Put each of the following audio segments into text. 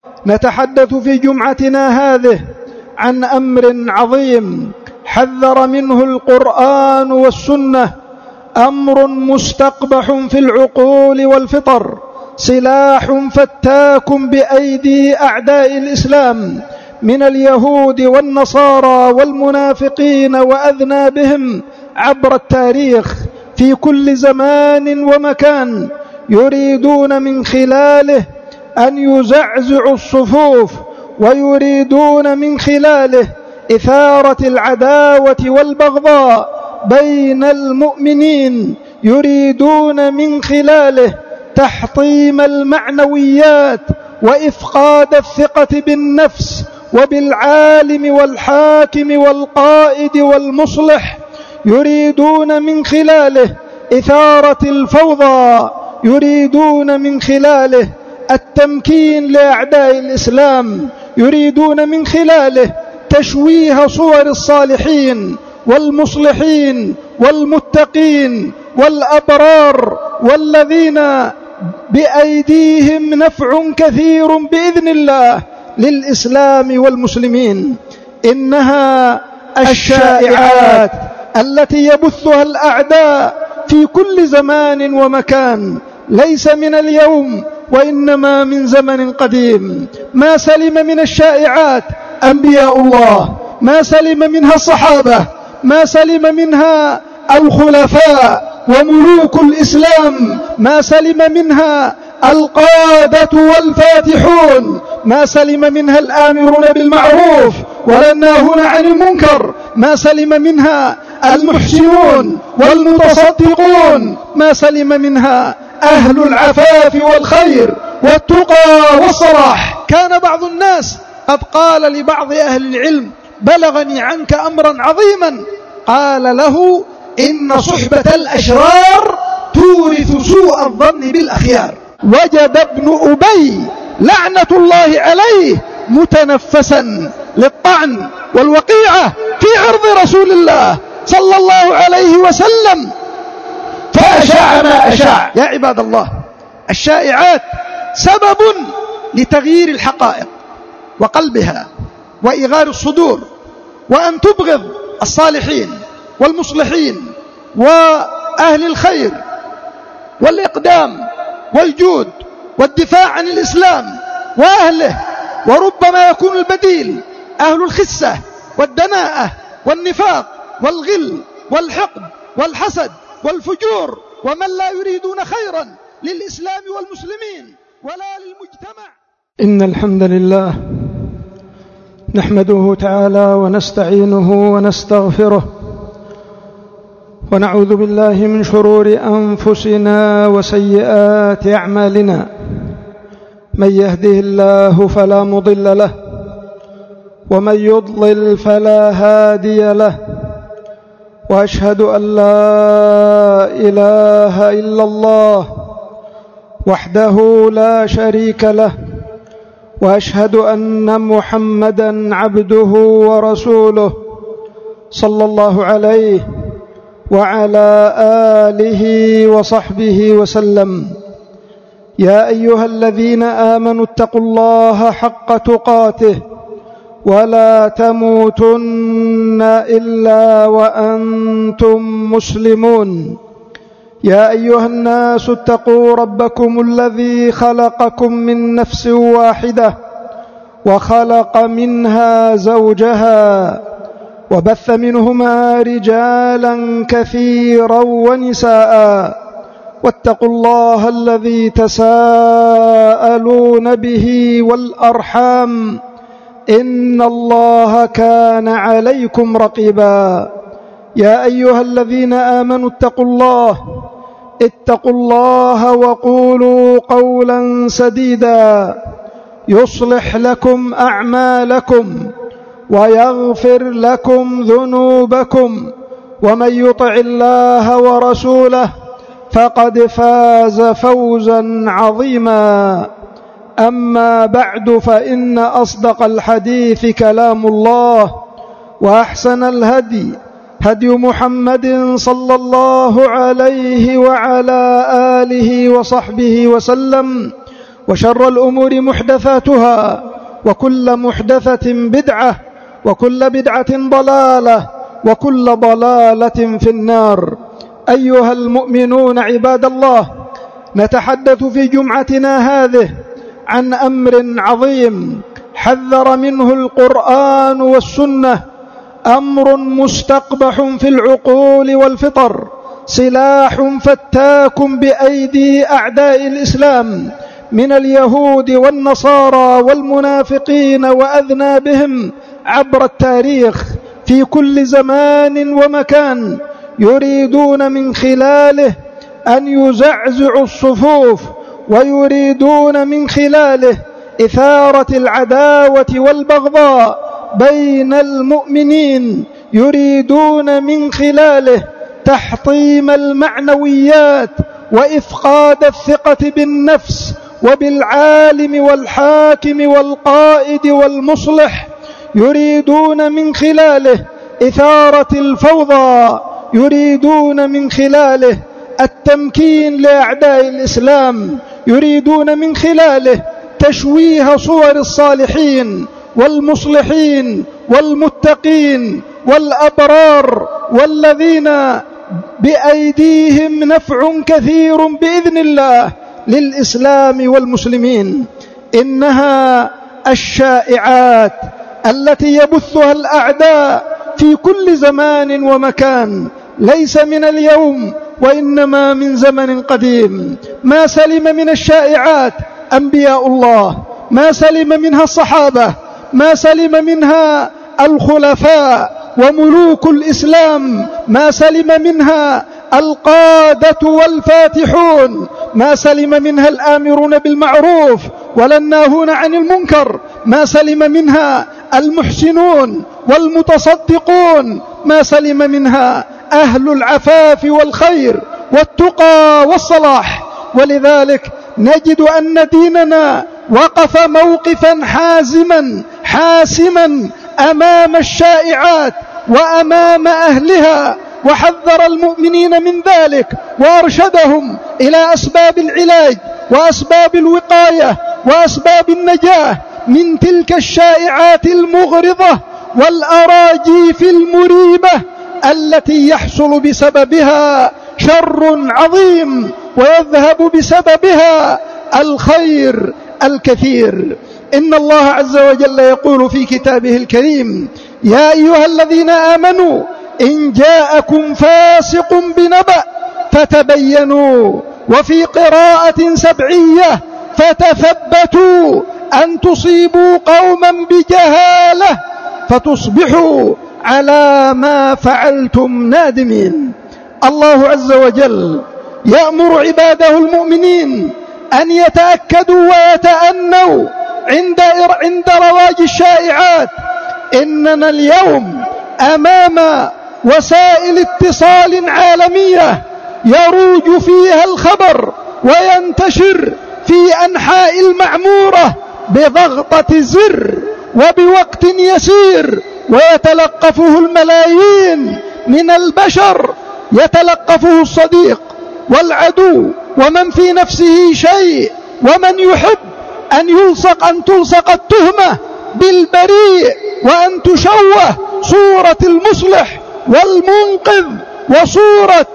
نتحدث في جمعتنا هذه عن أمر عظيم حذر منه القرآن والسنة، أمر مستقبح في العقول والفطر، سلاح فتاك بأيدي أعداء الإسلام من اليهود والنصارى والمنافقين وأذنابهم عبر التاريخ في كل زمان ومكان، يريدون من خلاله أن يزعزعوا الصفوف، ويريدون من خلاله إثارة العداوة والبغضاء بين المؤمنين، يريدون من خلاله تحطيم المعنويات وإفقاد الثقة بالنفس وبالعالم والحاكم والقائد والمصلح، يريدون من خلاله إثارة الفوضى، يريدون من خلاله التمكين لأعداء الإسلام، يريدون من خلاله تشويه صور الصالحين والمصلحين والمتقين والأبرار والذين بأيديهم نفع كثير بإذن الله للإسلام والمسلمين. إنها الشائعات التي يبثها الأعداء في كل زمان ومكان، ليس من اليوم وإنما من زمن قديم. ما سلم من الشائعات أنبياء الله، ما سلم منها الصحابة، ما سلم منها الخلفاء وملوك الإسلام، ما سلم منها القادة والفاتحون، ما سلم منها الآمرون بالمعروف والناهون عن المنكر، ما سلم منها المحسنون والمتصدقون، ما سلم منها أهل العفاف والخير والتقى والصلاح. كان بعض الناس قد قال لبعض أهل العلم: بلغني عنك أمرا عظيما، قال له: إن صحبة الأشرار تورث سوء الظن بالأخيار. وجد ابن أبي لعنة الله عليه متنفسا للطعن والوقيعة في عرض رسول الله صلى الله عليه وسلم، فأشاع ما أشاع. يا عباد الله، الشائعات سبب لتغيير الحقائق وقلبها وإغار الصدور، وأن تبغض الصالحين والمصلحين وأهل الخير والإقدام والجود والدفاع عن الإسلام وأهله. وربما يكون البديل أهل الخسة والدناءة والنفاق والغل والحقد والحسد والفجور، ومن لا يريدون خيرا للإسلام والمسلمين ولا للمجتمع. إن الحمد لله نحمده تعالى ونستعينه ونستغفره، ونعوذ بالله من شرور أنفسنا وسيئات أعمالنا. من يهده الله فلا مضل له، ومن يضلل فلا هادي له، وأشهد أن لا إله إلا الله وحده لا شريك له، وأشهد أن محمدًا عبده ورسوله صلى الله عليه وعلى آله وصحبه وسلم. يا أيها الذين آمنوا اتقوا الله حق تقاته ولا تموتن إلا وأنتم مسلمون. يا أيها الناس اتقوا ربكم الذي خلقكم من نفس واحدة وخلق منها زوجها وبث منهما رجالا كثيرا ونساء، واتقوا الله الذي تساءلون به والأرحام، إن الله كان عليكم رقيبا. يا أيها الذين آمنوا اتقوا الله وقولوا قولا سديدا يصلح لكم أعمالكم ويغفر لكم ذنوبكم، ومن يطع الله ورسوله فقد فاز فوزا عظيما. أما بعد، فإن أصدق الحديث كلام الله، وأحسن الهدي هدي محمد صلى الله عليه وعلى آله وصحبه وسلم، وشر الأمور محدثاتها، وكل محدثة بدعة، وكل بدعة ضلالة، وكل ضلالة في النار. أيها المؤمنون عباد الله، نتحدث في جمعتنا هذه عن أمر عظيم حذر منه القرآن والسنة، أمر مستقبح في العقول والفطر، سلاح فتاك بأيدي أعداء الإسلام من اليهود والنصارى والمنافقين وأذنابهم عبر التاريخ في كل زمان ومكان، يريدون من خلاله أن يزعزعوا الصفوف، ويريدون من خلاله إثارة العداوة والبغضاء بين المؤمنين، يريدون من خلاله تحطيم المعنويات وإفقاد الثقة بالنفس وبالعالم والحاكم والقائد والمصلح، يريدون من خلاله إثارة الفوضى، يريدون من خلاله التمكين لأعداء الإسلام، يريدون من خلاله تشويه صور الصالحين والمصلحين والمتقين والأبرار والذين بأيديهم نفع كثير بإذن الله للإسلام والمسلمين. إنها الشائعات التي يبثها الأعداء في كل زمان ومكان، ليس من اليوم وإنما من زمن قديم. ما سلم من الشائعات أنبياء الله، ما سلم منها الصحابة، ما سلم منها الخلفاء وملوك الإسلام، ما سلم منها القادة والفاتحون، ما سلم منها الآمرون بالمعروف ولا الناهون عن المنكر، ما سلم منها المحسنون والمتصدقون، ما سلم منها أهل العفاف والخير والتقى والصلاح. ولذلك نجد أن ديننا وقف موقفا حاسما أمام الشائعات وأمام أهلها، وحذر المؤمنين من ذلك، وأرشدهم إلى أسباب العلاج وأسباب الوقاية وأسباب النجاة من تلك الشائعات المغرضة والأراجيف المريبة التي يحصل بسببها شر عظيم ويذهب بسببها الخير الكثير. إن الله عز وجل يقول في كتابه الكريم: يا أيها الذين آمنوا إن جاءكم فاسق بنبأ فتبينوا، وفي قراءة سبعية فتثبتوا أن تصيبوا قوما بجهالة فتصبحوا على ما فعلتم نادمين. الله عز وجل يأمر عباده المؤمنين أن يتأكدوا ويتأنوا عند رواج الشائعات. إننا اليوم أمام وسائل اتصال عالمية يروج فيها الخبر وينتشر في أنحاء المعمورة بضغطة زر وبوقت يسير، ويتلقفه الملايين من البشر، يتلقفه الصديق والعدو ومن في نفسه شيء، ومن يحب أن تلصق التهمة بالبريء، وأن تشوه صورة المصلح والمنقذ وصورة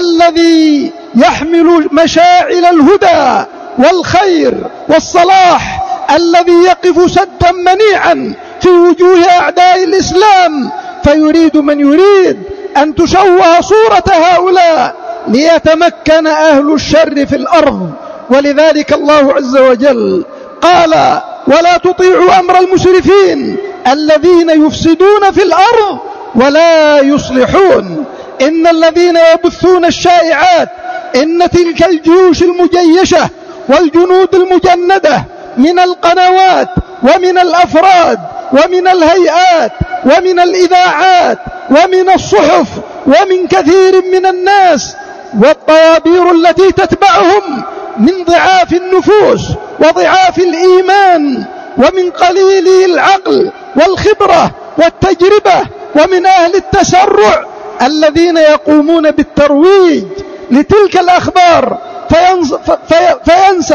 الذي يحمل مشاعل الهدى والخير والصلاح، الذي يقف سدا منيعا في وجوه أعداء الإسلام. فيريد من يريد أن تشوه صورة هؤلاء ليتمكن أهل الشر في الأرض. ولذلك الله عز وجل قال: ولا تطيعوا أمر المسرفين الذين يفسدون في الأرض ولا يصلحون. إن الذين يبثون الشائعات، إن تلك الجيوش المجيشة والجنود المجندة من القنوات ومن الأفراد ومن الهيئات ومن الإذاعات ومن الصحف ومن كثير من الناس، والطوابير التي تتبعهم من ضعاف النفوس وضعاف الإيمان ومن قليلي العقل والخبرة والتجربة، ومن أهل التسرع الذين يقومون بالترويج لتلك الأخبار فينسخ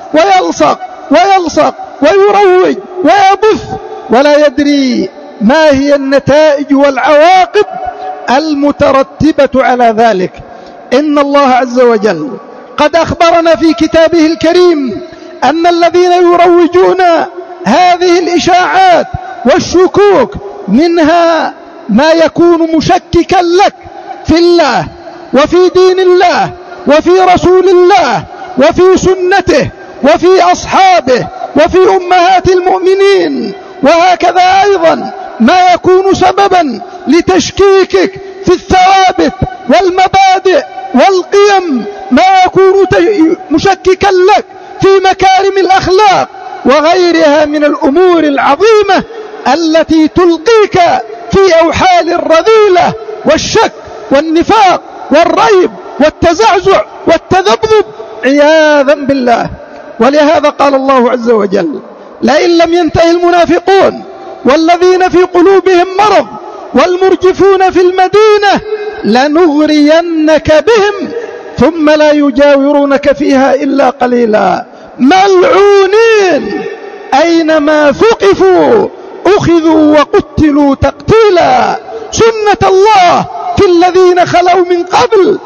ويلصق ويروج ويبث ولا يدري ما هي النتائج والعواقب المترتبة على ذلك. إن الله عز وجل قد أخبرنا في كتابه الكريم أن الذين يروجون هذه الإشاعات والشكوك منها ما يكون مشككا لك في الله وفي دين الله وفي رسول الله وفي سنته وفي أصحابه وفي أمهات المؤمنين، وهكذا أيضا ما يكون سببا لتشكيكك في الثوابت والمبادئ والقيم، ما يكون مشككا لك في مكارم الأخلاق وغيرها من الأمور العظيمة التي تلقيك في أوحال الرذيلة والشك والنفاق والريب والتزعزع والتذبذب عياذا بالله. ولهذا قال الله عز وجل: لئن لم ينتهي المنافقون والذين في قلوبهم مرض والمرجفون في المدينة لنغرينك بهم ثم لا يجاورونك فيها إلا قليلا ملعونين أينما ثقفوا أخذوا وقتلوا تقتيلا سنة الله في الذين خلوا من قبل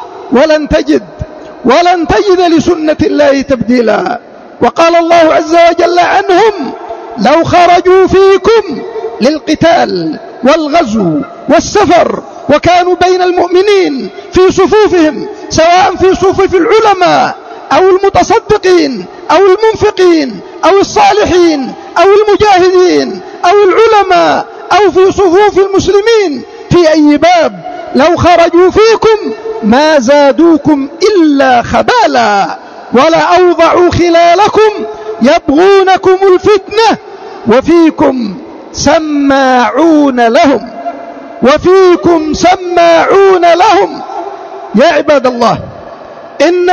ولن تجد لسنة الله تبديلا. وقال الله عز وجل عنهم: لو خرجوا فيكم للقتال والغزو والسفر وكانوا بين المؤمنين في صفوفهم، سواء في صفوف العلماء أو المتصدقين أو المنفقين أو الصالحين أو المجاهدين أو العلماء أو في صفوف المسلمين في أي باب، لو خرجوا فيكم ما زادوكم إلا خبالا ولا أوضعوا خلالكم يبغونكم الفتنة وفيكم سماعون لهم. يا عباد الله، إن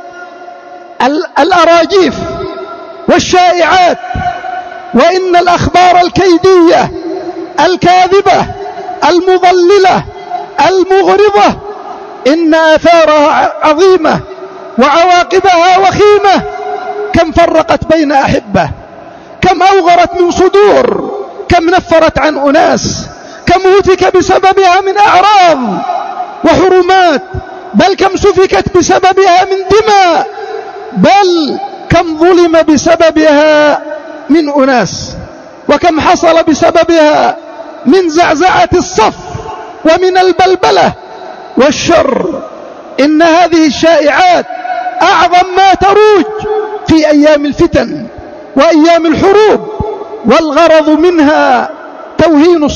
الأراجيف والشائعات وإن الأخبار الكيدية الكاذبة المضللة المغرضة إن آثارها عظيمة وعواقبها وخيمة. كم فرقت بين أحبة، كم أوغرت من صدور، كم نفرت عن أناس، كم هتك بسببها من أعراض وحرمات، بل كم سفكت بسببها من دماء، بل كم ظلم بسببها من أناس، وكم حصل بسببها من زعزعة الصف ومن البلبلة والشر. إن هذه الشائعات أعظم ما تروج في أيام الفتن وأيام الحروب، والغرض منها توهين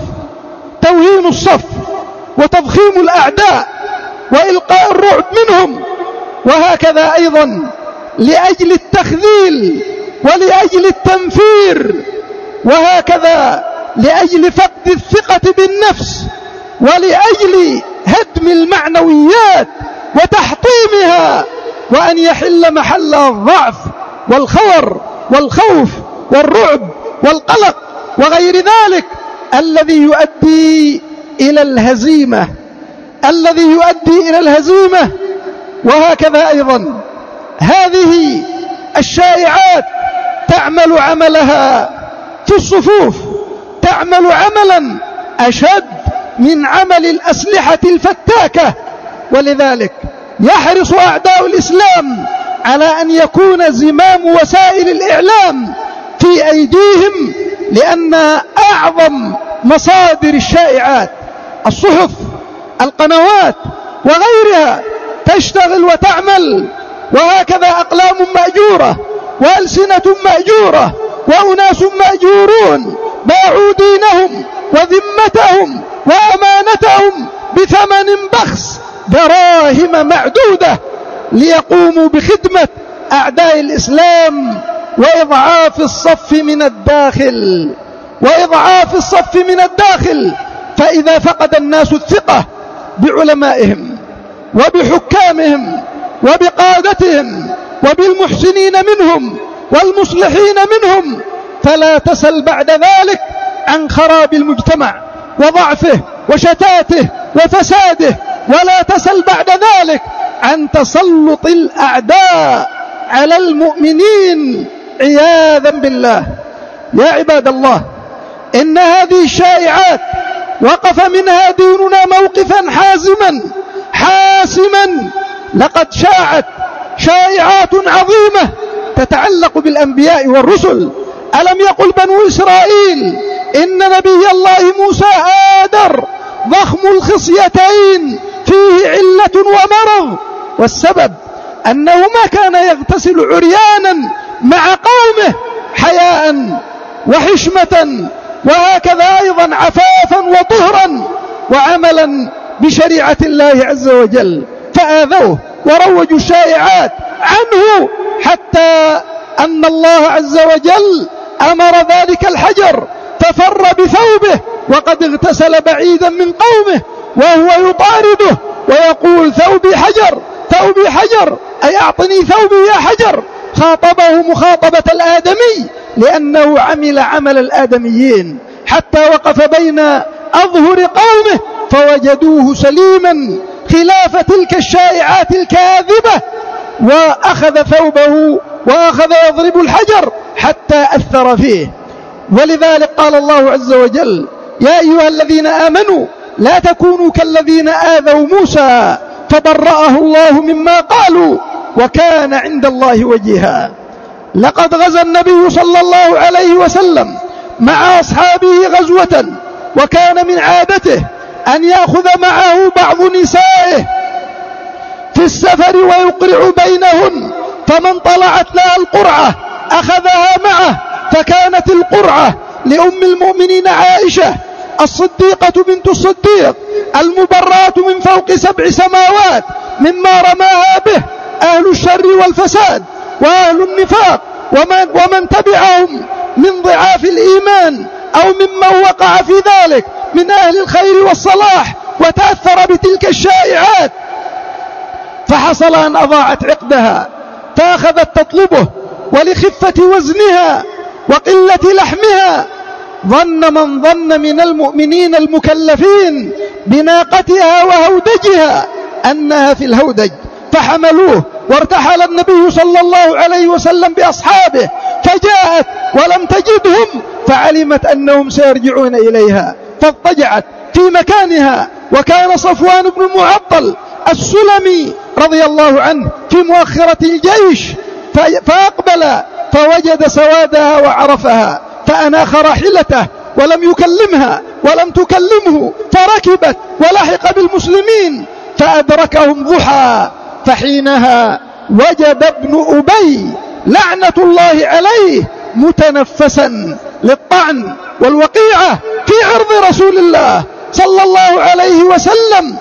الصف وتضخيم الأعداء وإلقاء الرعب منهم، وهكذا أيضا لأجل التخذيل ولأجل التنفير، وهكذا لأجل فقد الثقة بالنفس ولأجل هدم المعنويات وتحطيمها، وأن يحل محل الضعف والخور والخوف والرعب والقلق وغير ذلك الذي يؤدي إلى الهزيمة. وهكذا أيضا هذه الشائعات تعمل عملها في الصفوف، تعمل عملا أشد من عمل الأسلحة الفتاكة. ولذلك يحرص أعداء الإسلام على أن يكون زمام وسائل الإعلام في أيديهم، لأن أعظم مصادر الشائعات الصحف، القنوات وغيرها تشتغل وتعمل، وهكذا أقلام مأجورة وألسنة مأجورة وأناس مأجورون باعوا دينهم وذمتهم وأمانتهم بثمن بخس دراهم معدودة ليقوموا بخدمة أعداء الإسلام وإضعاف الصف من الداخل. فإذا فقد الناس الثقة بعلمائهم وبحكامهم وبقادتهم وبالمحسنين منهم والمصلحين منهم، فلا تسل بعد ذلك عن خراب المجتمع وضعفه وشتاته وفساده، ولا تسل بعد ذلك عن تسلط الأعداء على المؤمنين عياذا بالله. يا عباد الله، إن هذه الشائعات وقف منها ديننا موقفا حاسما. لقد شاعت شائعات عظيمة تتعلق بالأنبياء والرسل. ألم يقل بنو إسرائيل إن نبي الله موسى آدر ضخم الخصيتين فيه علة ومرض، والسبب أنه ما كان يغتسل عريانا مع قومه حياء وحشمة، وهكذا أيضا عفافا وطهرا وعملا بشريعة الله عز وجل، فآذوه وروجوا الشائعات عنه، حتى أن الله عز وجل أمر ذلك الحجر ففر بثوبه وقد اغتسل بعيدا من قومه، وهو يطارده ويقول ثوبي حجر ثوبي حجر، أي أعطني ثوبي يا حجر. خاطبه مخاطبة الآدمي لأنه عمل عمل الآدميين، حتى وقف بين أظهر قومه فوجدوه سليما خلاف تلك الشائعات الكاذبة، وأخذ ثوبه وأخذ يضرب الحجر حتى أثر فيه. ولذلك قال الله عز وجل: يا أيها الذين آمنوا لا تكونوا كالذين آذوا موسى فبرأه الله مما قالوا وكان عند الله وجيها. لقد غزا النبي صلى الله عليه وسلم مع أصحابه غزوة، وكان من عادته أن يأخذ معه بعض نسائه في السفر ويقرع بينهن، فمن طلعت لها القرعة أخذها معه، فكانت القرعة لأم المؤمنين عائشة الصديقة بنت الصديق المبرأة من فوق 7 سماوات مما رماها به أهل الشر والفساد وأهل النفاق ومن تبعهم من ضعاف الإيمان أو ممن وقع في ذلك من أهل الخير والصلاح وتأثر بتلك الشائعات، فحصل أن أضاعت عقدها فأخذت تطلبه، ولخفة وزنها وقلة لحمها ظن من ظن من المؤمنين المكلفين بناقتها وهودجها أنها في الهودج، فحملوه وارتحل النبي صلى الله عليه وسلم بأصحابه، فجاءت ولم تجدهم فعلمت أنهم سيرجعون إليها فاضطجعت في مكانها. وكان صفوان بن المعطل السلمي رضي الله عنه في مؤخرة الجيش، فأقبل فوجد سوادها وعرفها، فأناخ راحلته ولم يكلمها ولم تكلمه، فركبت ولحق بالمسلمين فأدركهم ضحى، فحينها وجد ابن أبي لعنة الله عليه متنفسا للطعن والوقيعة في عرض رسول الله صلى الله عليه وسلم،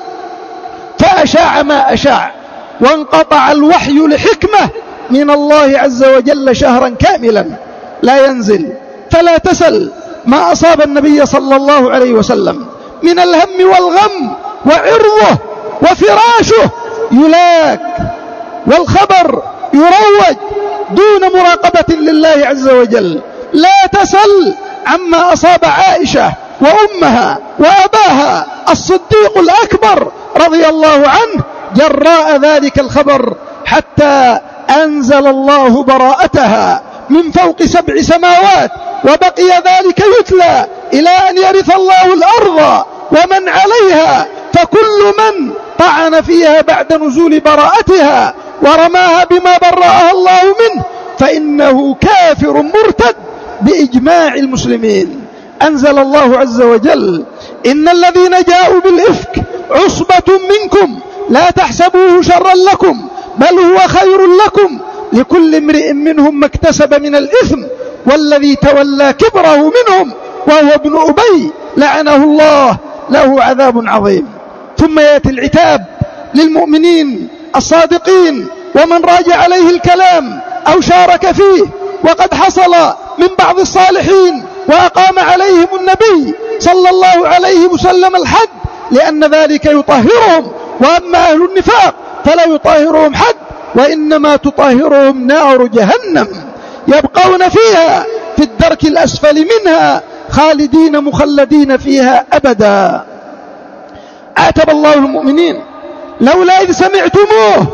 فأشاع ما أشاع، وانقطع الوحي لحكمة من الله عز وجل شهرا كاملا لا ينزل. فلا تسل ما أصاب النبي صلى الله عليه وسلم من الهم والغم، وعرضه وفراشه يلاك والخبر يروج دون مراقبة لله عز وجل. لا تسل عما أصاب عائشة وأمها وأباها الصديق الأكبر رضي الله عنه جراء ذلك الخبر، حتى أنزل الله براءتها من فوق 7 سماوات، وبقي ذلك يتلى إلى أن يرث الله الأرض ومن عليها، فكل من طعن فيها بعد نزول براءتها ورماها بما برأها الله منه فإنه كافر مرتد بإجماع المسلمين. أنزل الله عز وجل: إن الذين جاءوا بالإفك عصبة منكم لا تحسبوه شرا لكم بل هو خير لكم لكل امرئ منهم ما اكتسب من الإثم والذي تولى كبره منهم وهو ابن أبي لعنه الله له عذاب عظيم. ثم يأتي العتاب للمؤمنين الصادقين ومن راجع عليه الكلام أو شارك فيه، وقد حصل من بعض الصالحين وأقام عليهم النبي صلى الله عليه وسلم الحد لأن ذلك يطهرهم، وأما أهل النفاق فلا يطهرهم حد، وإنما تطهرهم نار جهنم يبقون فيها في الدرك الأسفل منها خالدين مخلدين فيها أبدا. عاتب الله المؤمنين: لولا إذ سمعتموه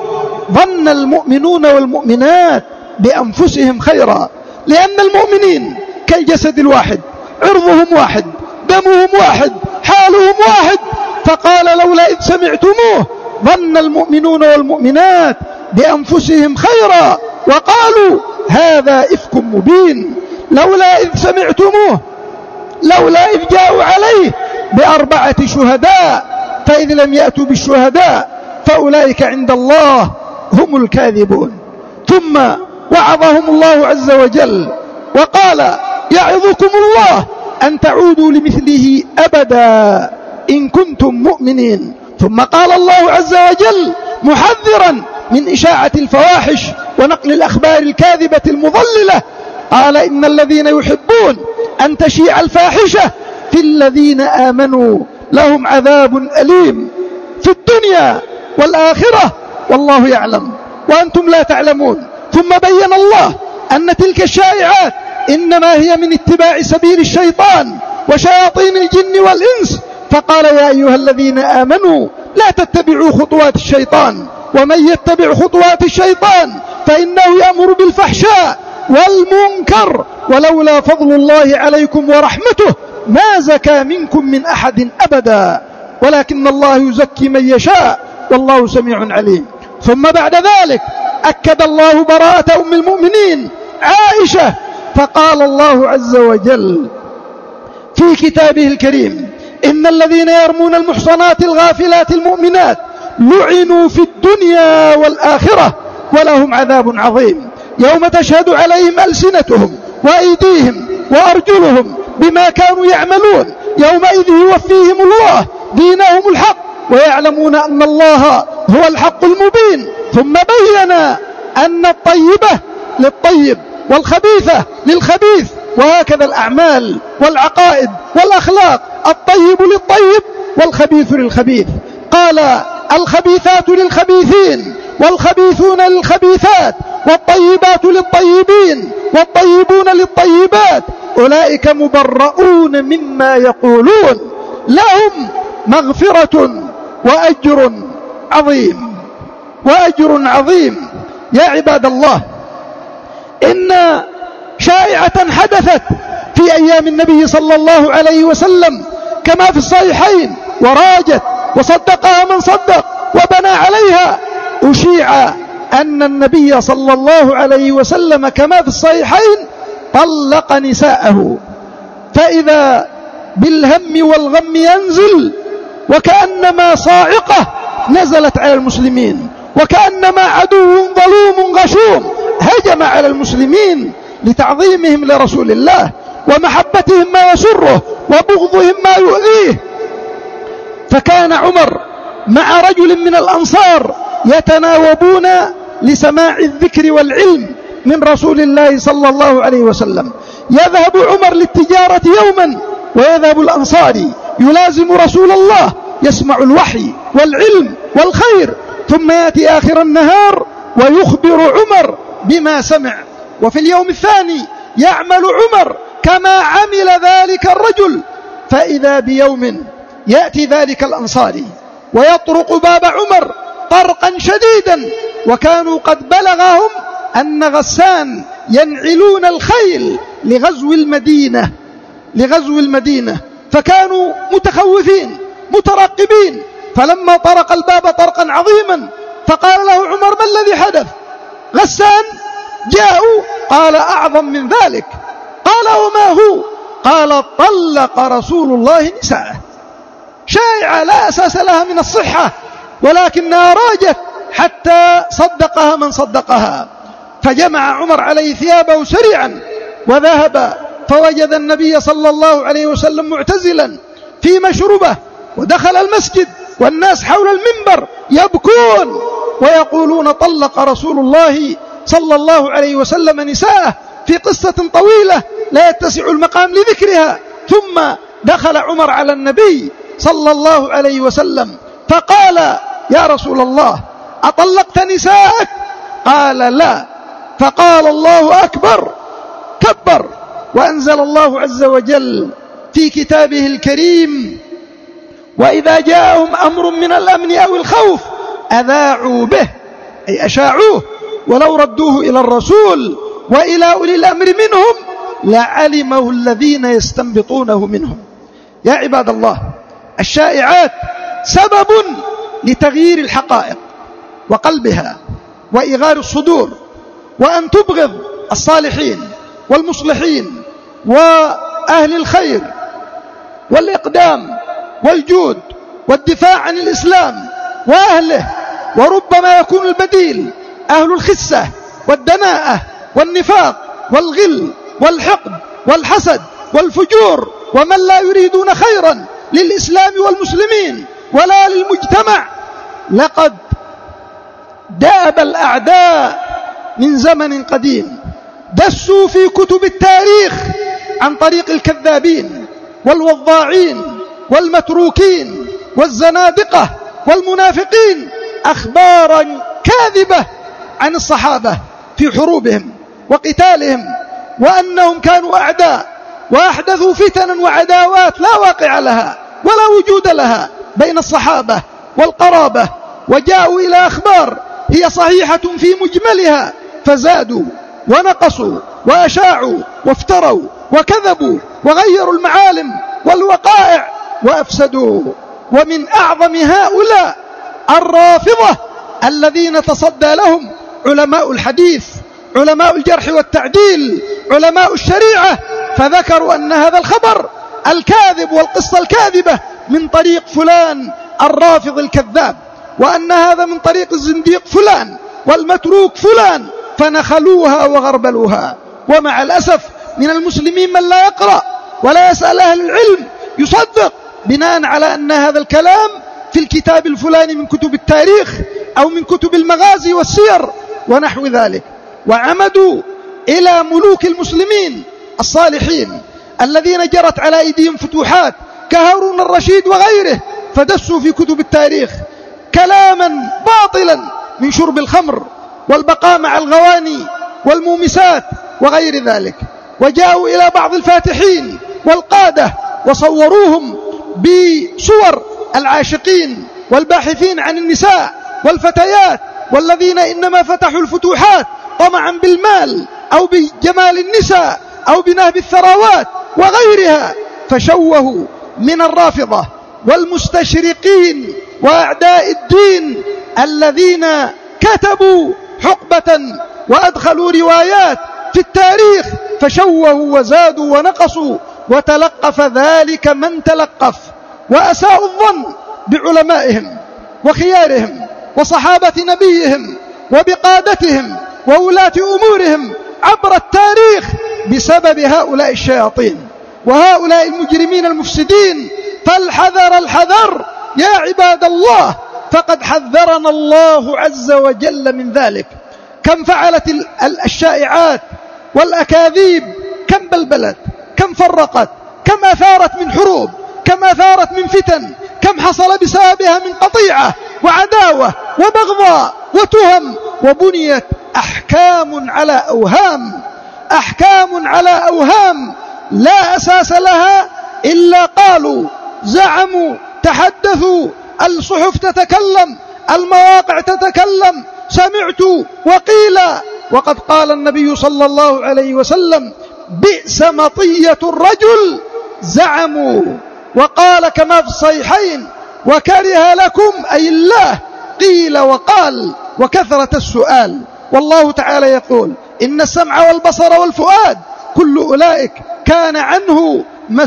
ظن المؤمنون والمؤمنات بأنفسهم خيرا، لأن المؤمنين كالجسد الواحد، عرضهم واحد، دمهم واحد، حالهم واحد. فقال لولا إذ سمعتموه ظن المؤمنون والمؤمنات بأنفسهم خيرا وقالوا هذا إفك مبين. لولا إذ سمعتموه، لولا إذ جاءوا عليه ب4 شهداء، فإذ لم يأتوا بالشهداء فأولئك عند الله هم الكاذبون. ثم وعظهم الله عز وجل وقال يعظكم الله أن تعودوا لمثله أبدا إن كنتم مؤمنين. ثم قال الله عز وجل محذرا من إشاعة الفواحش ونقل الأخبار الكاذبة المضللة، قال إن الذين يحبون أن تشيع الفاحشة في الذين آمنوا لهم عذاب أليم في الدنيا والآخرة والله يعلم وأنتم لا تعلمون. ثم بين الله أن تلك الشائعات إنما هي من اتباع سبيل الشيطان وشياطين الجن والإنس، فقال يا أيها الذين آمنوا لا تتبعوا خطوات الشيطان، ومن يتبع خطوات الشيطان فإنه يأمر بالفحشاء والمنكر، ولولا فضل الله عليكم ورحمته ما زكى منكم من أحد أبدا ولكن الله يزكي من يشاء والله سميع عليم. ثم بعد ذلك أكد الله براءة أم المؤمنين عائشة، فقال الله عز وجل في كتابه الكريم إن الذين يرمون المحصنات الغافلات المؤمنات لعنوا في الدنيا والآخرة ولهم عذاب عظيم يوم تشهد عليهم ألسنتهم وأيديهم وأرجلهم بما كانوا يعملون يومئذ يوفيهم الله دينهم الحق ويعلمون أن الله هو الحق المبين. ثم بين أن الطيبة للطيب والخبيثة للخبيث، وهكذا الأعمال والعقائد والأخلاق، الطيب للطيب والخبيث للخبيث. قال الخبيثات للخبيثين والخبيثون للخبيثات والطيبات للطيبين والطيبون للطيبات أولئك مبرؤون مما يقولون لهم مغفرة وأجر عظيم وأجر عظيم. يا عباد الله، إن شائعة حدثت في أيام النبي صلى الله عليه وسلم كما في الصحيحين وراجت وصدقها من صدق وبنى عليها. أشيع أن النبي صلى الله عليه وسلم كما في الصحيحين طلق نساءه، فإذا بالهم والغم ينزل وكأنما صاعقة نزلت على المسلمين، وكأنما عدو ظلوم غشوم هجم على المسلمين لتعظيمهم لرسول الله ومحبتهم ما يسره وبغضهم ما يؤذيه. فكان عمر مع رجل من الأنصار يتناوبون لسماع الذكر والعلم من رسول الله صلى الله عليه وسلم. يذهب عمر للتجارة يوما ويذهب الأنصاري يلازم رسول الله يسمع الوحي والعلم والخير، ثم يأتي آخر النهار ويخبر عمر بما سمع. وفي اليوم الثاني يعمل عمر كما عمل ذلك الرجل، فإذا بيوم يأتي ذلك الأنصاري ويطرق باب عمر طرقا شديدا، وكانوا قد بلغهم أن غسان ينعلون الخيل لغزو المدينة، فكانوا متخوفين مترقبين. فلما طرق الباب طرقا عظيما فقال له عمر ما الذي حدث؟ غسان جاءوا. قال أعظم من ذلك. قال وما هو؟ قال طلق رسول الله نساءه. شائعة لا أساس لها من الصحة، ولكنها راجت حتى صدقها من صدقها. فجمع عمر عليه ثيابه سريعا وذهب، فوجد النبي صلى الله عليه وسلم معتزلا في مشربه، ودخل المسجد والناس حول المنبر يبكون ويقولون طلق رسول الله صلى الله عليه وسلم نساءه في قصة طويلة لا يتسع المقام لذكرها. ثم دخل عمر على النبي صلى الله عليه وسلم فقال يا رسول الله أطلقت نساءك؟ قال لا. فقال الله أكبر، كبر، وأنزل الله عز وجل في كتابه الكريم وإذا جاءهم أمر من الأمن أو الخوف أذاعوا به أي أشاعوه، ولو ردوه إلى الرسول وإلى أولي الأمر منهم لعلمه الذين يستنبطونه منهم. يا عباد الله، الشائعات سبب لتغيير الحقائق وقلبها وإغار الصدور، وأن تبغض الصالحين والمصلحين وأهل الخير والإقدام والجود والدفاع عن الإسلام وأهله. وربما يكون البديل أهل الخسة والدناءة والنفاق والغل والحقد والحسد والفجور، ومن لا يريدون خيرا للإسلام والمسلمين ولا للمجتمع. لقد داب الأعداء من زمن قديم، دسوا في كتب التاريخ عن طريق الكذابين والوضاعين والمتروكين والزنادقة والمنافقين أخبارا كاذبة عن الصحابة في حروبهم وقتالهم، وأنهم كانوا أعداء وأحدثوا فتنا وعداوات لا واقع لها ولا وجود لها بين الصحابة والقرابة، وجاءوا إلى أخبار هي صحيحة في مجملها فزادوا ونقصوا وأشاعوا وافتروا وكذبوا وغيروا المعالم والوقائع وأفسدوا. ومن أعظم هؤلاء الرافضة الذين تصدى لهم علماء الحديث، علماء الجرح والتعديل، علماء الشريعة، فذكروا أن هذا الخبر الكاذب والقصة الكاذبة من طريق فلان الرافض الكذاب، وأن هذا من طريق الزنديق فلان والمتروك فلان، فنخلوها وغربلوها. ومع الأسف من المسلمين من لا يقرأ ولا يسأل أهل العلم، يصدق بناء على أن هذا الكلام في الكتاب الفلاني من كتب التاريخ أو من كتب المغازي والسير ونحو ذلك. وعمدوا إلى ملوك المسلمين الصالحين الذين جرت على أيديهم فتوحات كهارون الرشيد وغيره، فدسوا في كتب التاريخ كلاما باطلا من شرب الخمر والبقاء مع الغواني والمومسات وغير ذلك. وجاءوا إلى بعض الفاتحين والقادة وصوروهم بصور العاشقين والباحثين عن النساء والفتيات، والذين إنما فتحوا الفتوحات طمعا بالمال أو بجمال النساء أو بنهب الثروات وغيرها، فشوهوا من الرافضة والمستشرقين وأعداء الدين الذين كتبوا حقبة وأدخلوا روايات في التاريخ، فشوهوا وزادوا ونقصوا، وتلقف ذلك من تلقف، وأساءوا الظن بعلمائهم وخيارهم وصحابة نبيهم وبقادتهم وولاة أمورهم عبر التاريخ بسبب هؤلاء الشياطين وهؤلاء المجرمين المفسدين. فالحذر الحذر يا عباد الله، فقد حذرنا الله عز وجل من ذلك. كم فعلت الشائعات والأكاذيب، كم بلبلت، كم فرقت، كم أثارت من حروب، كم أثارت من فتن، كم حصل بسببها من قطيعة وعداوة وبغضاء وتهم، وبنيت أحكام على أوهام، أحكام على أوهام لا أساس لها، إلا قالوا زعموا تحدثوا، الصحف تتكلم، المواقع تتكلم، سمعت وقيل. وقد قال النبي صلى الله عليه وسلم: بئس مطية الرجل زعموا، وقال كما في الصحيحين: وكره لكم أي الله قيل وقال وكثرة السؤال. والله تعالى يقول: إن السمع والبصر والفؤاد كل أولئك كان عنه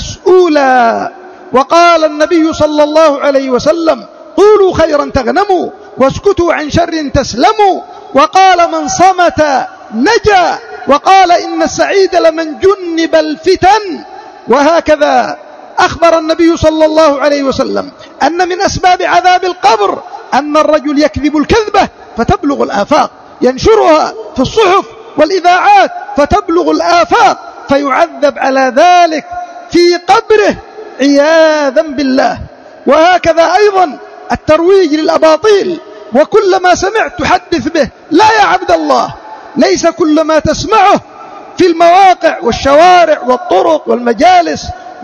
مسؤولا. وقال النبي صلى الله عليه وسلم: قولوا خيرا تغنموا واسكتوا عن شر تسلموا. وقال: من صمت نجا. وقال: إن السعيد لمن جنب الفتن. وهكذا أخبر النبي صلى الله عليه وسلم أن من أسباب عذاب القبر أن الرجل يكذب الكذبة فتبلغ الآفاق، ينشرها في الصحف والإذاعات فتبلغ الآفاق، فيعذب على ذلك في قبره عياذا بالله. وهكذا أيضا الترويج للأباطيل، وكل ما سمعت تحدث به. لا يا عبد الله، ليس كل ما تسمعه في المواقع والشوارع والطرق والمجالس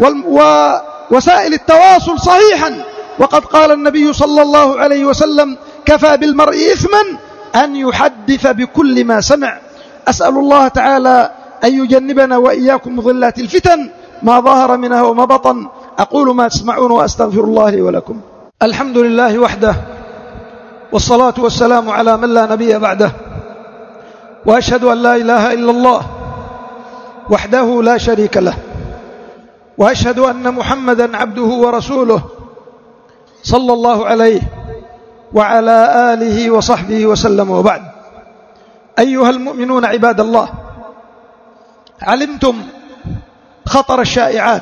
ووسائل التواصل صحيحا. وقد قال النبي صلى الله عليه وسلم: كفى بالمرء إثما أن يحدث بكل ما سمع. أسأل الله تعالى أن يجنبنا وإياكم مضلات الفتن ما ظهر منها وما بطن. أقول ما تسمعون وأستغفر الله لي ولكم. الحمد لله وحده، والصلاة والسلام على من لا نبي بعده، وأشهد أن لا إله إلا الله وحده لا شريك له، وأشهد أن محمدا عبده ورسوله صلى الله عليه وعلى آله وصحبه وسلم. وبعد، أيها المؤمنون عباد الله، علمتم خطر الشائعات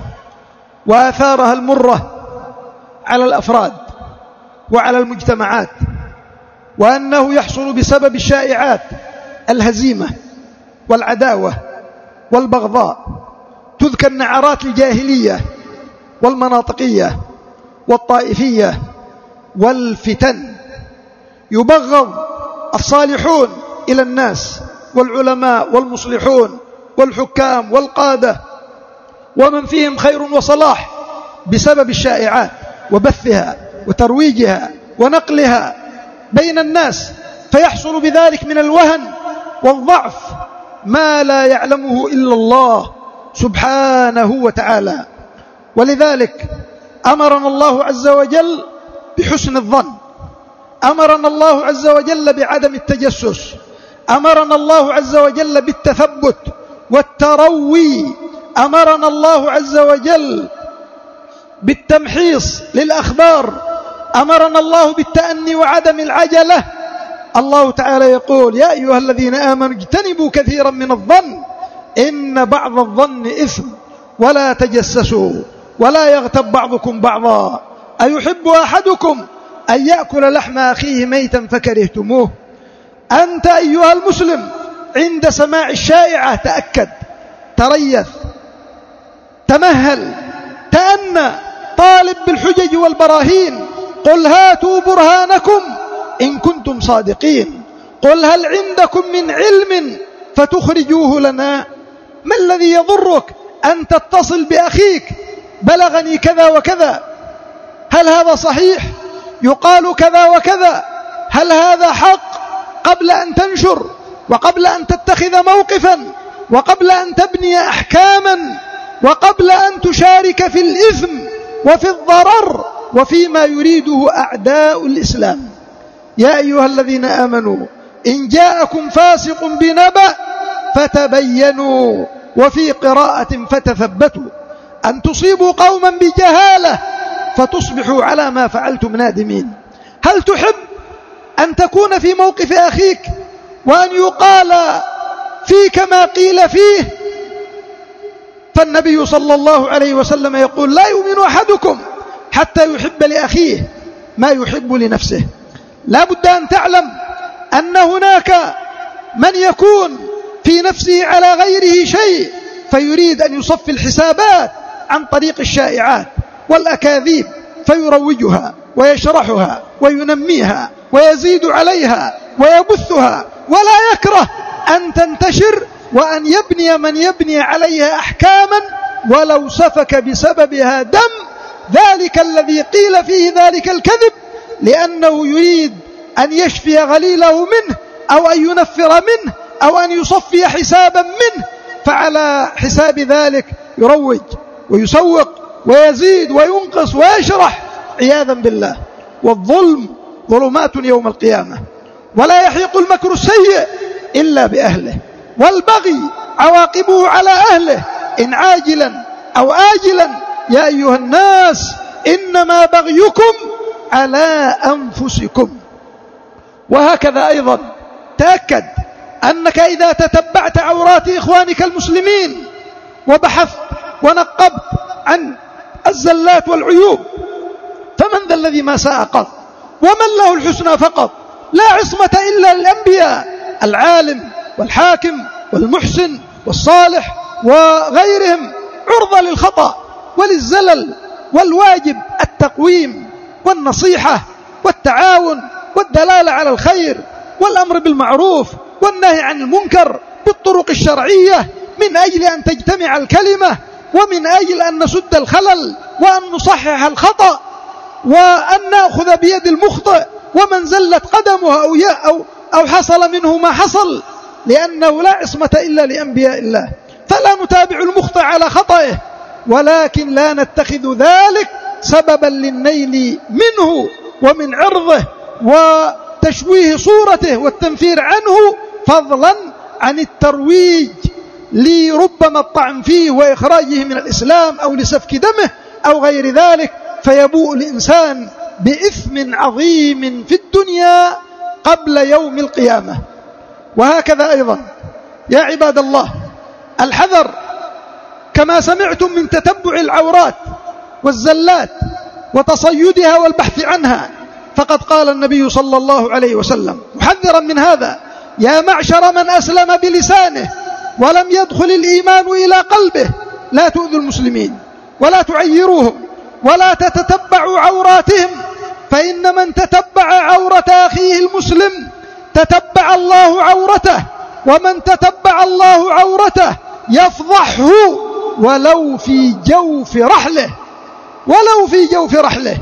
وآثارها المرة على الأفراد وعلى المجتمعات، وأنه يحصل بسبب الشائعات الهزيمة والعداوة والبغضاء. تذكر نعرات الجاهلية والمناطقية والطائفية والفتن. يبغض الصالحون إلى الناس والعلماء والمصلحون والحكام والقادة ومن فيهم خير وصلاح بسبب الشائعات وبثها وترويجها ونقلها بين الناس، فيحصل بذلك من الوهن والضعف ما لا يعلمه إلا الله سبحانه وتعالى. ولذلك أمرنا الله عز وجل بحسن الظن، أمرنا الله عز وجل بعدم التجسس، أمرنا الله عز وجل بالتثبت والتروي، أمرنا الله عز وجل بالتمحيص للأخبار، أمرنا الله بالتأني وعدم العجلة. الله تعالى يقول: يا أيها الذين آمنوا اجتنبوا كثيرا من الظن إن بعض الظن إثم ولا تجسسوا ولا يغتب بعضكم بعضا أيحب أحدكم أن يأكل لحم أخيه ميتا فكرهتموه. أنت أيها المسلم عند سماع الشائعة تأكد، تريث، تمهل، تأنى، طالب بالحجج والبراهين. قل هاتوا برهانكم إن كنتم صادقين، قل هل عندكم من علم فتخرجوه لنا. ما الذي يضرك أن تتصل بأخيك؟ بلغني كذا وكذا، هل هذا صحيح؟ يقال كذا وكذا، هل هذا حق؟ قبل أن تنشر وقبل أن تتخذ موقفا وقبل أن تبني أحكاما وقبل أن تشارك في الإثم وفي الضرر وفيما يريده أعداء الإسلام. يا أيها الذين آمنوا إن جاءكم فاسق بنبأ فتبينوا، وفي قراءة فتثبتوا، أن تصيبوا قوما بجهالة فتصبحوا على ما فعلتم نادمين. هل تحب أن تكون في موقف أخيك وأن يقال فيك ما قيل فيه؟ فالنبي صلى الله عليه وسلم يقول: لا يؤمن أحدكم حتى يحب لأخيه ما يحب لنفسه. لا بد أن تعلم أن هناك من يكون في نفسه على غيره شيء فيريد أن يصفي الحسابات عن طريق الشائعات والأكاذيب، فيروجها ويشرحها وينميها ويزيد عليها ويبثها، ولا يكره أن تنتشر وأن يبني من يبني عليها أحكاما ولو سفك بسببها دم ذلك الذي قيل فيه ذلك الكذب، لأنه يريد أن يشفي غليله منه أو أن ينفر منه أو أن يصفي حسابا منه، فعلى حساب ذلك يروج ويسوق ويزيد وينقص ويشرح عياذا بالله. والظلم ظلمات يوم القيامة، ولا يحيق المكر السيء إلا بأهله، والبغي عواقبه على أهله إن عاجلا أو آجلا. يا أيها الناس إنما بغيكم على أنفسكم. وهكذا أيضا تأكد أنك إذا تتبعت عورات إخوانك المسلمين وبحثت ونقبت عن الزلات والعيوب، فمن ذا الذي ما ساء قط؟ ومن له الحسنى فقط؟ لا عصمة إلا للأنبياء، العالم والحاكم والمحسن والصالح وغيرهم عرضة للخطأ وللزلل، والواجب التقويم والنصيحة والتعاون والدلالة على الخير والأمر بالمعروف والنهي عن المنكر بالطرق الشرعية، من أجل أن تجتمع الكلمة ومن أجل أن نسد الخلل وأن نصحح الخطأ وأن نأخذ بيد المخطئ ومن زلت قدمه أو حصل منه ما حصل، لأنه لا عصمة إلا لأنبياء الله، فلا نتابع المخطئ على خطئه، ولكن لا نتخذ ذلك سببا للنيل منه ومن عرضه وتشويه صورته والتنفير عنه، فضلا عن الترويج لربما الطعن فيه وإخراجه من الإسلام أو لسفك دمه أو غير ذلك، فيبوء الإنسان بإثم عظيم في الدنيا قبل يوم القيامة. وهكذا أيضا يا عباد الله الحذر كما سمعتم من تتبع العورات والزلات وتصيدها والبحث عنها، فقد قال النبي صلى الله عليه وسلم محذرا من هذا: يا معشر من أسلم بلسانه ولم يدخل الإيمان إلى قلبه، لا تؤذوا المسلمين ولا تعيروهم ولا تتتبعوا عوراتهم، فإن من تتبع عورة أخيه المسلم تتبع الله عورته، ومن تتبع الله عورته يفضحه ولو في جوف رحله، ولو في جوف رحله،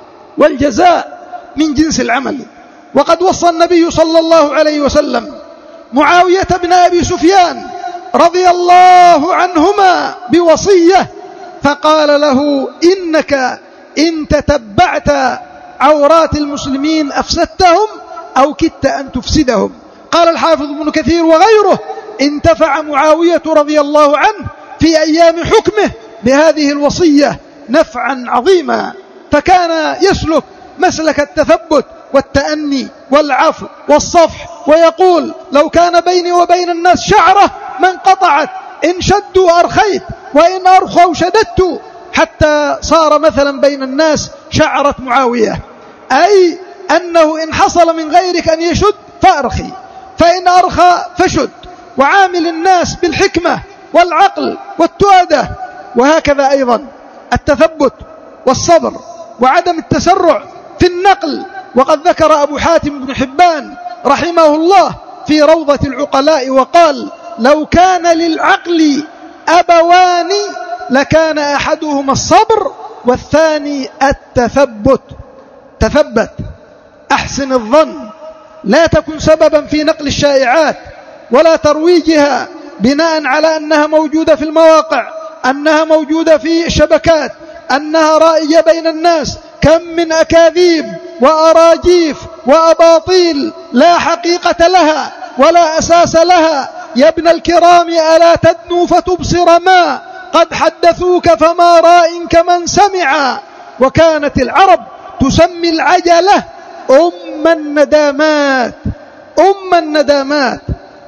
والجزاء من جنس العمل. وقد وصى النبي صلى الله عليه وسلم معاوية بن أبي سفيان رضي الله عنهما بوصية، فقال له: إنك إن تتبعت عورات المسلمين أفسدتهم أو كدت أن تفسدهم. قال الحافظ ابن كثير وغيره: انتفع معاوية رضي الله عنه في أيام حكمه بهذه الوصية نفعا عظيما، فكان يسلك مسلك التثبت والتأني والعفو والصفح، ويقول: لو كان بيني وبين الناس شعرة ما انقطعت، إن شدوا أرخيت وإن أرخوا شددت، حتى صار مثلا بين الناس شعرة معاوية، أي أنه إن حصل من غيرك أن يشد فأرخي، فإن أرخى فشد، وعامل الناس بالحكمة والعقل والتؤدة. وهكذا أيضا التثبت والصبر وعدم التسرع في النقل. وقد ذكر أبو حاتم بن حبان رحمه الله في روضة العقلاء وقال: لو كان للعقل أبوان لكان أحدهما الصبر والثاني التثبت. تثبت، أحسن الظن، لا تكن سببا في نقل الشائعات ولا ترويجها بناء على أنها موجودة في المواقع، أنها موجودة في الشبكات، أنها رائجة بين الناس. كم من أكاذيب وأراجيف وأباطيل لا حقيقة لها ولا أساس لها. يا ابن الكرام ألا تدنو فتبصر ما قد حدثوك فما راء كمن سمع. وكانت العرب تسمي العجلة أم الندامات، أم الندامات،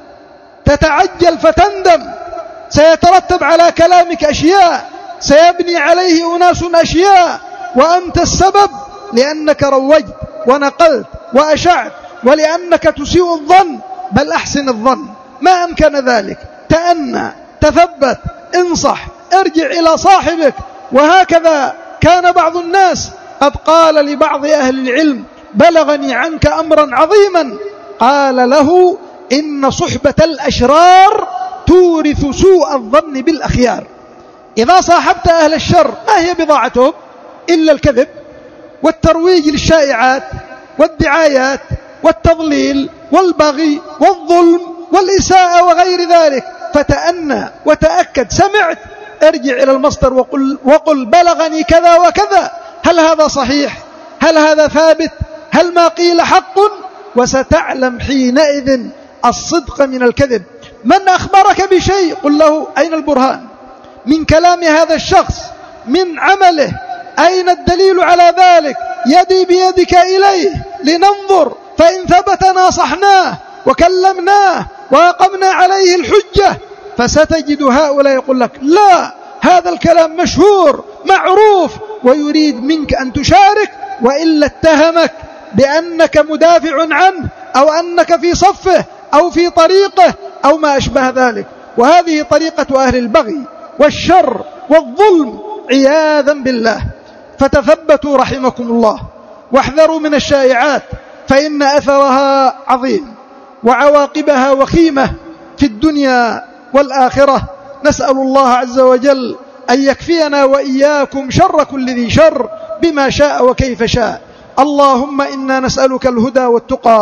تتعجل فتندم، سيترتب على كلامك أشياء، سيبني عليه أناس أشياء، وأنت السبب لأنك روجت ونقلت وأشعت، ولأنك تسيء الظن. بل أحسن الظن ما أمكن ذلك، تأنى، تثبت، انصح، ارجع إلى صاحبك. وهكذا كان بعض الناس قد قال لبعض أهل العلم: بلغني عنك أمرا عظيما، قال له: إن صحبة الأشرار تورث سوء الظن بالأخيار. إذا صاحبت أهل الشر ما هي بضاعتهم إلا الكذب والترويج للشائعات والدعايات والتضليل والبغي والظلم والإساءة وغير ذلك. فتأنى وتأكد، سمعت، ارجع إلى المصدر وقل بلغني كذا وكذا، هل هذا صحيح؟ هل هذا ثابت؟ هل ما قيل حق؟ وستعلم حينئذ الصدق من الكذب. من أخبرك بشيء قل له: أين البرهان من كلام هذا الشخص، من عمله، أين الدليل على ذلك؟ يدي بيدك إليه لننظر، فإن ثبت ناصحناه وكلمناه وأقمنا عليه الحجة. فستجد هؤلاء يقول لك: لا، هذا الكلام مشهور معروف، ويريد منك أن تشارك، وإلا اتهمك بأنك مدافع عنه أو أنك في صفه أو في طريقه أو ما أشبه ذلك. وهذه طريقة أهل البغي والشر والظلم عياذا بالله. فتثبتوا رحمكم الله، واحذروا من الشائعات، فإن أثرها عظيم وعواقبها وخيمة في الدنيا والآخرة. نسأل الله عز وجل أن يكفينا وإياكم شر كل ذي شر بما شاء وكيف شاء. اللهم إنا نسألك الهدى والتقى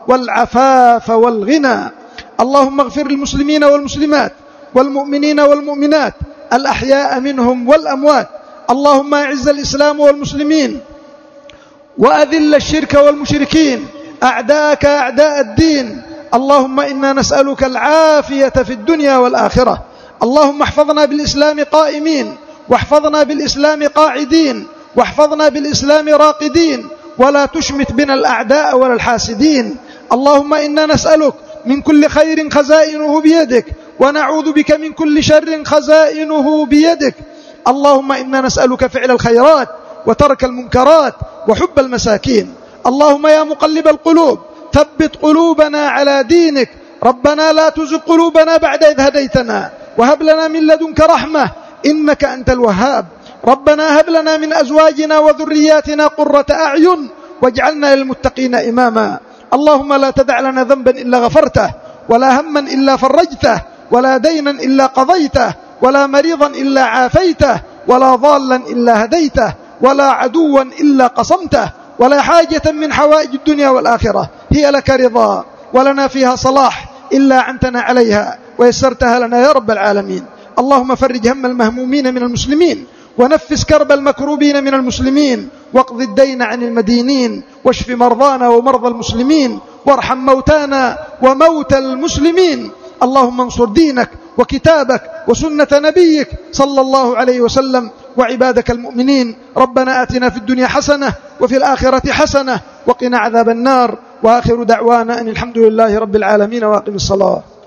والعفاف والغنى. اللهم اغفر للمسلمين والمسلمات والمؤمنين والمؤمنات الأحياء منهم والأموات. اللهم أعز الإسلام والمسلمين وأذل الشرك والمشركين أعداءك أعداء الدين. اللهم إنا نسألك العافية في الدنيا والآخرة. اللهم احفظنا بالإسلام قائمين، واحفظنا بالإسلام قاعدين، واحفظنا بالإسلام راقدين، ولا تشمت بنا الأعداء ولا الحاسدين. اللهم إنا نسألك من كل خير خزائنه بيدك، ونعوذ بك من كل شر خزائنه بيدك. اللهم إنا نسألك فعل الخيرات وترك المنكرات وحب المساكين. اللهم يا مقلب القلوب ثبت قلوبنا على دينك. ربنا لا تزغ قلوبنا بعد إذ هديتنا وهب لنا من لدنك رحمة إنك أنت الوهاب. ربنا هب لنا من أزواجنا وذرياتنا قرة أعين واجعلنا للمتقين إماما. اللهم لا تدع لنا ذنبا إلا غفرته، ولا هما إلا فرجته، ولا دينا إلا قضيته، ولا مريضا إلا عافيته، ولا ضالا إلا هديته، ولا عدوا إلا قصمته، ولا حاجة من حوائج الدنيا والآخرة هي لك رضا ولنا فيها صلاح إلا عنتنا عليها ويسرتها لنا يا رب العالمين. اللهم فرج هم المهمومين من المسلمين، ونفس كرب المكروبين من المسلمين، واقض الدين عن المدينين، واشف مرضانا ومرضى المسلمين، وارحم موتانا وموتى المسلمين. اللهم انصر دينك وكتابك وسنة نبيك صلى الله عليه وسلم وعبادك المؤمنين. ربنا آتنا في الدنيا حسنة وفي الآخرة حسنة وقنا عذاب النار. وآخر دعوانا أن الحمد لله رب العالمين. وأقم الصلاة.